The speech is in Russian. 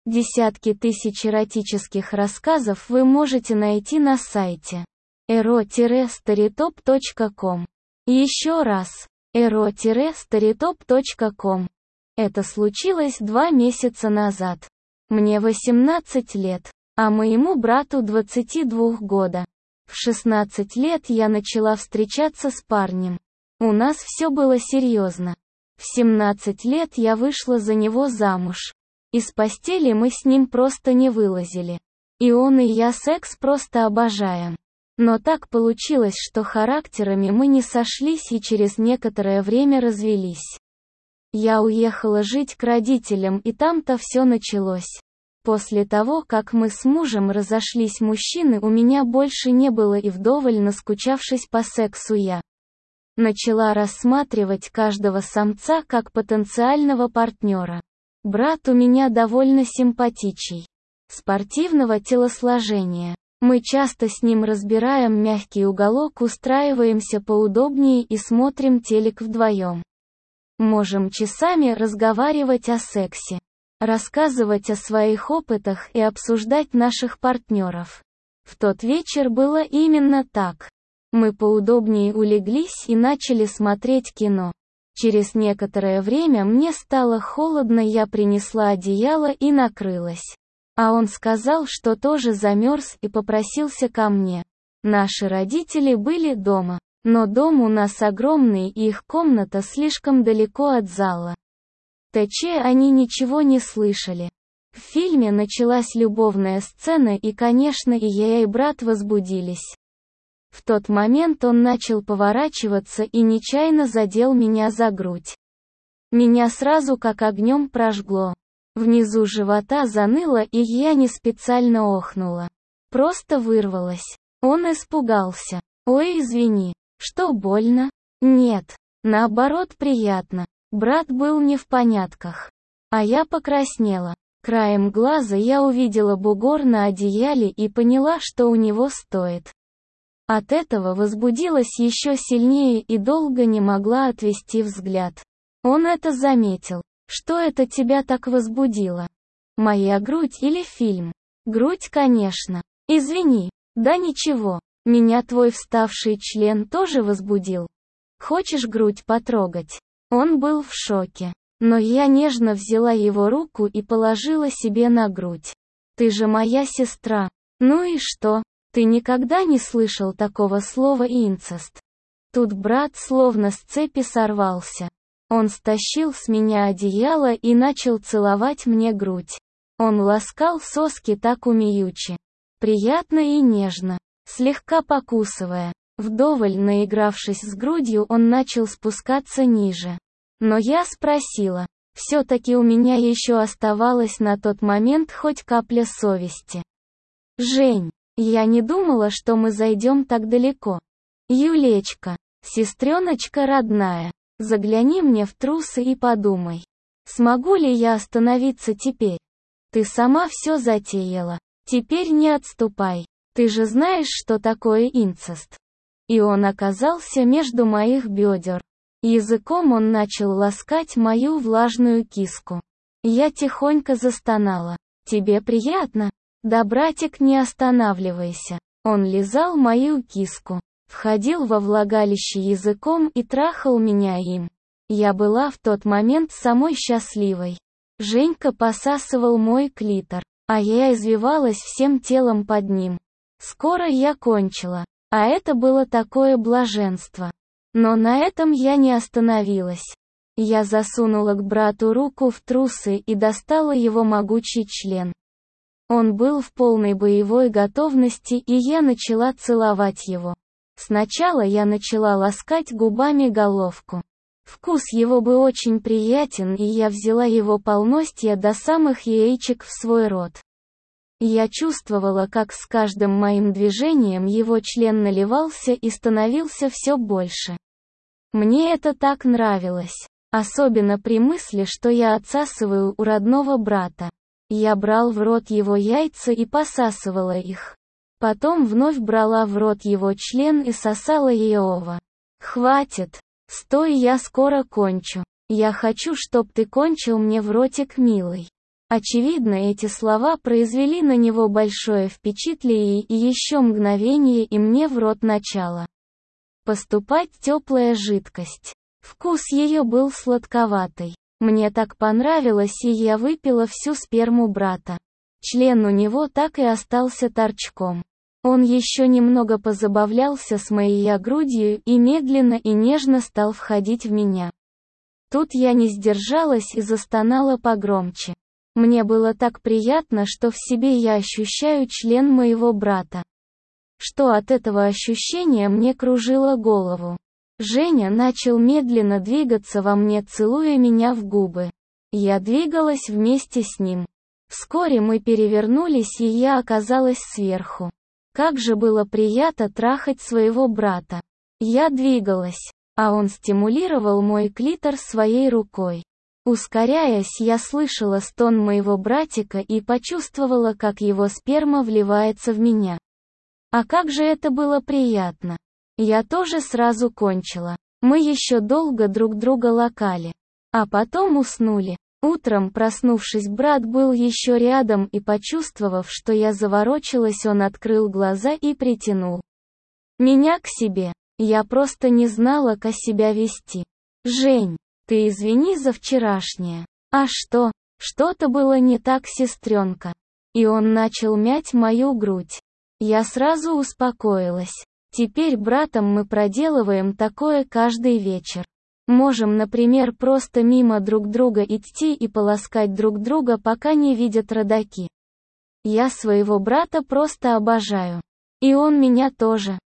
Десятки тысяч эротических рассказов вы можете найти на сайте ero-storytop.com. Еще раз, ero-storytop.com. Это случилось 2 месяца назад. Мне 18 лет, а моему брату 22 года. В 16 лет я начала встречаться с парнем. У нас все было серьезно. В 17 лет я вышла за него замуж. Из постели мы с ним просто не вылазили. И он и я секс просто обожаем. Но так получилось, что характерами мы не сошлись и через некоторое время развелись. Я уехала жить к родителям, и там-то все началось. После того, как мы с мужем разошлись, мужчины у меня больше не было, и вдоволь наскучавшись по сексу, я начала рассматривать каждого самца как потенциального партнера. Брат у меня довольно симпатичный, спортивного телосложения. Мы часто с ним разбираем мягкий уголок, устраиваемся поудобнее и смотрим телек вдвоем. Можем часами разговаривать о сексе, рассказывать о своих опытах и обсуждать наших партнеров. В тот вечер было именно так. Мы поудобнее улеглись и начали смотреть кино. Через некоторое время мне стало холодно, я принесла одеяло и накрылась. А он сказал, что тоже замерз, и попросился ко мне. Наши родители были дома, но дом у нас огромный, и их комната слишком далеко от зала. Они ничего не слышали. В фильме началась любовная сцена, и, конечно, и я, и брат возбудились. В тот момент он начал поворачиваться и нечаянно задел меня за грудь. Меня сразу как огнем прожгло. Внизу живота заныло, и я не специально охнула. Просто вырвалась. Он испугался. «Ой, извини. Что, больно?» «Нет. Наоборот, приятно». Брат был не в понятках. А я покраснела. Краем глаза я увидела бугор на одеяле и поняла, что у него стоит. От этого возбудилась еще сильнее и долго не могла отвести взгляд. Он это заметил. «Что это тебя так возбудило? Моя грудь или фильм?» «Грудь, конечно. Извини». «Да ничего. Меня твой вставший член тоже возбудил. Хочешь грудь потрогать?» Он был в шоке. Но я нежно взяла его руку и положила себе на грудь. «Ты же моя сестра». «Ну и что? Ты никогда не слышал такого слова инцест?» Тут брат словно с цепи сорвался. Он стащил с меня одеяло и начал целовать мне грудь. Он ласкал соски так умеючи, приятно и нежно, слегка покусывая. Вдоволь наигравшись с грудью, он начал спускаться ниже. Но я спросила. Все-таки у меня еще оставалась на тот момент хоть капля совести. «Жень, я не думала, что мы зайдем так далеко. Юлечка, сестреночка родная, загляни мне в трусы и подумай, смогу ли я остановиться теперь? Ты сама все затеяла. Теперь не отступай. Ты же знаешь, что такое инцест». И он оказался между моих бедер. Языком он начал ласкать мою влажную киску. Я тихонько застонала. «Тебе приятно?» «Да, братик, не останавливайся». Он лизал мою киску, входил во влагалище языком и трахал меня им. Я была в тот момент самой счастливой. Женька посасывал мой клитор, а я извивалась всем телом под ним. Скоро я кончила. А это было такое блаженство. Но на этом я не остановилась. Я засунула к брату руку в трусы и достала его могучий член. Он был в полной боевой готовности, и я начала целовать его. Сначала я начала ласкать губами головку. Вкус его был очень приятен, и я взяла его полностью до самых яичек в свой рот. Я чувствовала, как с каждым моим движением его член наливался и становился все больше. Мне это так нравилось. Особенно при мысли, что я отсасываю у родного брата. Я брал в рот его яйца и посасывала их. Потом вновь брала в рот его член и сосала его. «Хватит! Стой, я скоро кончу. Я хочу, чтоб ты кончил мне в ротик, милый». Очевидно, эти слова произвели на него большое впечатление, и еще мгновение, и мне в рот начала поступать теплая жидкость. Вкус ее был сладковатый. Мне так понравилось, и я выпила всю сперму брата. Член у него так и остался торчком. Он еще немного позабавлялся с моей грудью и медленно и нежно стал входить в меня. Тут я не сдержалась и застонала погромче. Мне было так приятно, что в себе я ощущаю член моего брата. Что от этого ощущения мне кружило голову. Женя начал медленно двигаться во мне, целуя меня в губы. Я двигалась вместе с ним. Вскоре мы перевернулись, и я оказалась сверху. Как же было приятно трахать своего брата. Я двигалась, а он стимулировал мой клитор своей рукой. Ускоряясь, я слышала стон моего братика и почувствовала, как его сперма вливается в меня. А как же это было приятно. Я тоже сразу кончила. Мы еще долго друг друга лакали. А потом уснули. Утром, проснувшись, брат был еще рядом, и, почувствовав, что я заворочилась, он открыл глаза и притянул меня к себе. Я просто не знала, как себя вести. «Жень, ты извини за вчерашнее». «А что? Что-то было не так, сестренка». И он начал мять мою грудь. Я сразу успокоилась. Теперь братом мы проделываем такое каждый вечер. Можем, например, просто мимо друг друга идти и поласкать друг друга, пока не видят родаки. Я своего брата просто обожаю. И он меня тоже.